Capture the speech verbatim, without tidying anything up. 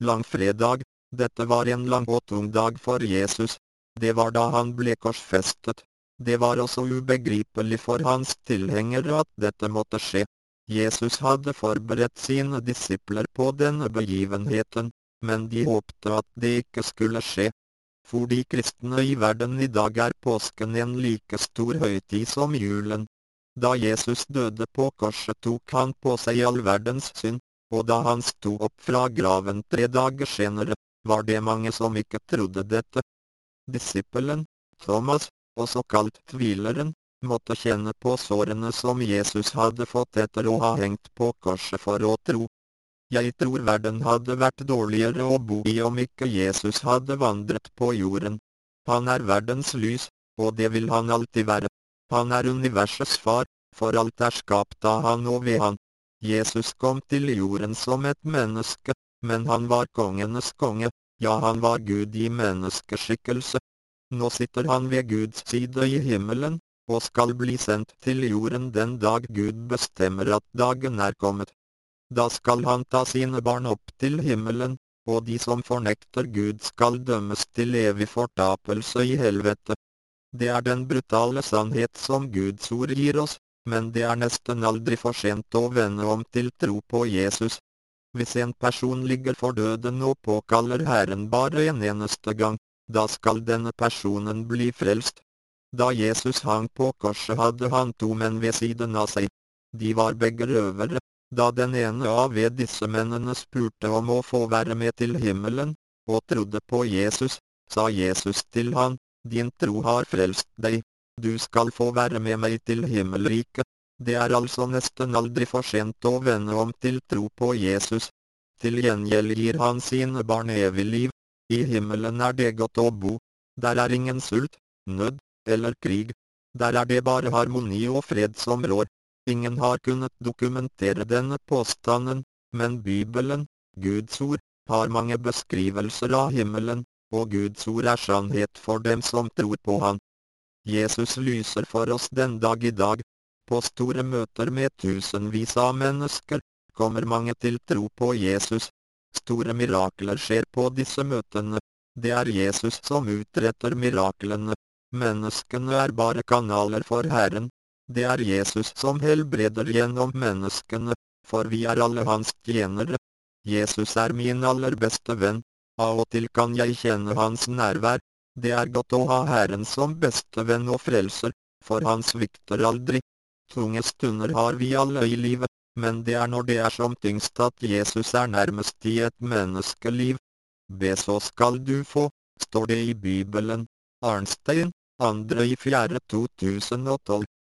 Langfredag, dette var en lang og tung dag for Jesus. Det var da han ble korsfestet. Det var også ubegripelig for hans tilhengere at dette måtte skje. Jesus hadde forberedt sine disipler på denne begivenheten, men de håpte at det ikke skulle skje. For de kristne i verden i dag er påsken en like stor høytid som julen. Da Jesus døde på korset tok han på seg all verdens synd, og da han sto opp fra graven tre dager senere, var det mange som ikke trodde dette. Disippelen, Thomas, også kalt tvileren, måtte kjenne på sårene som Jesus hadde fått etter å ha hengt på korset for å tro. Jeg tror verden hadde vært dårligere å bo i om ikke Jesus hadde vandret på jorden. Han er verdens lys, og det vil han alltid være. Han er universets far, for alt er skapt av han og ved han. Jesus kom til jorden som et menneske, men han var kongenes konge, ja han var Gud i menneskeskikkelse. Nå sitter han ved Guds side i himmelen, og skal bli sendt til jorden den dag Gud bestemmer at dagen er kommet. Da skal han ta sine barn opp til himmelen, og de som fornekter Gud skal dømmes til evig fortapelse i helvete. Det er den brutale sannhet som Guds ord gir oss, men det er nesten aldri for sent å vende om til tro på Jesus. Hvis en person ligger for døden og påkaller Herren bare en eneste gang, da skal denne personen bli frelst. Da Jesus hang på korset hadde han to menn ved siden av seg. De var begge røvere. Da den ene av disse mennene spurte om å få være med til himmelen, og trodde på Jesus, sa Jesus til han, din tro har frelst deg. Du skal få være med meg til himmelriket. Det er altså nesten aldri for sent å vende om til tro på Jesus. Til gjengjeld gir han sine barn evig liv. I himmelen er det godt å bo. Der er ingen sult, nød eller krig. Der er det bare harmoni og fred som rår. Ingen har kunnet dokumentere denne påstanden, men Bibelen, Guds ord, har mange beskrivelser av himmelen, og Guds ord er sannhet for dem som tror på han. Jesus lyser for oss den dag i dag. På store møter med tusenvis av mennesker, kommer mange til tro på Jesus. Store mirakler skjer på disse møtene. Det er Jesus som utretter miraklene. Menneskene er bare kanaler for Herren. Det er Jesus som helbreder gjennom menneskene, for vi er alle hans tjenere. Jesus er min aller beste venn. Av og til kan jeg kjenne hans nærvær. Det er godt å ha Herren som beste venn og frelser, for han svikter aldri. Tunge stunder har vi alle i livet, men det er når det er som tyngst at Jesus er nærmest i et menneskeliv. Be så skal du få, står det i Bibelen. Arnstein, andre i fjerde to tusen og tolv.